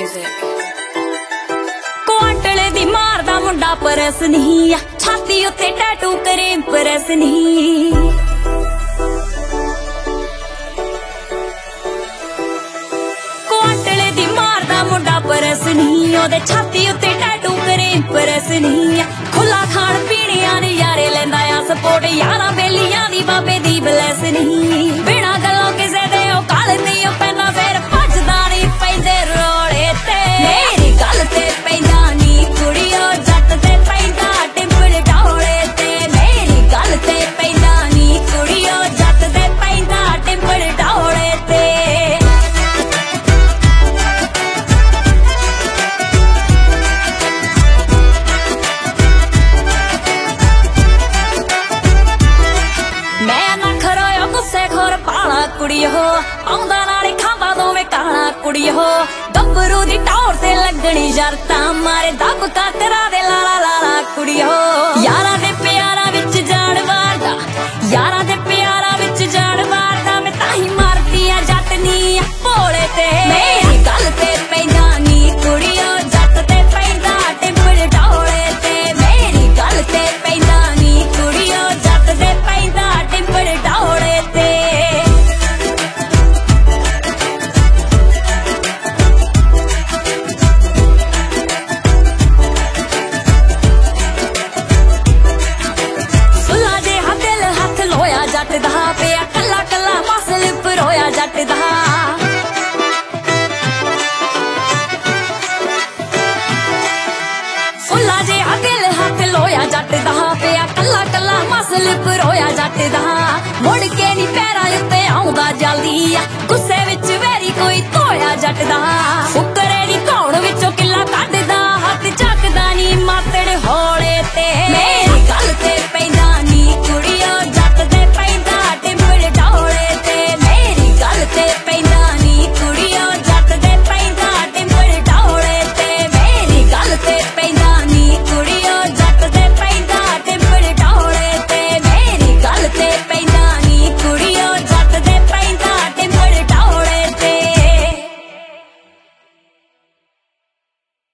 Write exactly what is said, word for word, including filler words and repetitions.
music. ਕੁਆਂਟਲੇ ਦੀ ਮਾਰਦਾ ਮੁੰਡਾ purse ਨਹੀਂ ਆ, ਛਾਤੀ ਉੱਤੇ ਟੈਟੂ ਕਰੇ ਇੰਪ੍ਰੈਸ ਨਹੀਂ। ਕੁਆਂਟਲੇ ਦੀ ਮਾਰਦਾ ਮੁੰਡਾ ਪਰਸ ਨਹੀਂ, ਉਹਦੇ ਛਾਤੀ ਉੱਤੇ ਟੈਟੂ ਕਰੇ ਇੰਪ੍ਰੈਸ ਨਹੀਂ। ਖੁੱਲਾ ਖਾਣ ਪੀਣਿਆਂ ਨੇ ਯਾਰੇ ਲੈਂਦਾ ਆ ਸਪੋਰਟ, ਯਾਰਾਂ ਬੇਲੀਆਂ ਦੀ ਬਾਬੇ ਦੀ ਬਲੈਸ ਨਹੀਂ। ਬਿਨਾਂ ਗੱਲੋਂ ਕਿਸੇ ਦੇ ਉਹ ਕਾਲ ਨਹੀਂ ਉਹ ਪੈਂਦਾ, ਫਿਰ ਭੱਜਦਾ ਨਹੀਂ ਪੈਂਦੇ ਰੋਲੇ ਤੇ। ਮੇਰੀ ਗੱਲ ਤੇ ਪੈਂਦਾ ਨੀ ਕੁੜੀਓ, ਜੱਟ ਤੇ ਪੈਂਦਾ ਟਿੰਪਲ ਢੋਲੇ ਤੇ। ਮੇਰੀ ਗੱਲ ਤੇ ਪੈਂਦਾ ਨੀ ਕੁੜੀਓ, ਜੱਟ ਤੇ ਪੈਂਦਾ ਟਿੰਪਲ ਢੋਲੇ ਤੇ। ਮੈਂ ਨਾ ਖਰੋਇਆ ਗੁੱਸੇ ਖੋਰ ਪਾਲਾ ਕੁੜੀਓ, ਆਉਂਦਾ ਨਾਲੇ ਖਾਂਦਾ ਦੋਵੇਂ ਕਾਲਾ ਕੁੜੀਓ। ਗੱਭਰੂ ਦੀ ਟੌਰ ਤੇ ਲੱਗਣੀ ਸ਼ਰਤਾਂ, ਮਾਰੇ ਦੱਬ ਕਾ ਤੇਰਾ ਦੇ ਲਾਲਾ ਲਾਲਾ ਕੁੜੀਓ। ਯਾਰਾਂ ਦੇ ਪਿਆਰਾਂ ਵਿੱਚ ਜਾਣ ਵਾਰਦਾ, ਯਾਰਾਂ ਦੇ ਪਿਆਰਾਂ ਵਿੱਚ ਜਾਣ ਵਾਰਦਾ, ਮੈਂ ਤਾਂ ਹੀ ਮਾਰਦੀ ਆ ਜੱਟ ਨੀ ਭੋਲੇ ਤੇ। ਮੇਰੀ ਗੱਲ ਤੇ ਪੈਂਦਾ ਨੀ ਕੁੜੀਓ, ਜੱਟ ਤੇ ਪੈਂਦਾ ਟਿੰਪਲ ਢੋਲੇ ਤੇ। ਮੇਰੀ ਗੱਲ ਤੇ ਪੈਂਦਾ ਨੀ ਕੁੜੀਓ, ਜੱਟ ਤੇ ਪੈਂਦਾ ਟਿੰਪਲ ਢੋਲੇ ਤੇ। ਸੁਲਾ ਜੇ ਦਿਲ ਹੱਥ ਲੋਇਆ ਜੱਟ ਦਾ, ਪਿਆ ਕੱਲਾ ਕੱਲਾ ਮਸਲ ਪਰੋਇਆ ਜੱਟ ਦਾ। ਸੁਲਾ ਜੇ ਦਿਲ ਹੱਥ ਲੋਇਆ ਜੱਟ ਦਾ, ਪਿਆ ਕੱਲਾ ਕੱਲਾ ਮਸਲ ਪਰੋਇਆ ਜੱਟ ਦਾ। ਮੁੜ ਕੇ ਨੀ ਪੈਰਾਂ ਉੱਤੇ ਆਉਂਦਾ ਜਲਦੀ ਆ, ਗੁੱਸੇ ਵਿੱਚ ਵੈਰੀ ਕੋਈ ਧੋਇਆ ਜੱਟ ਦਾ।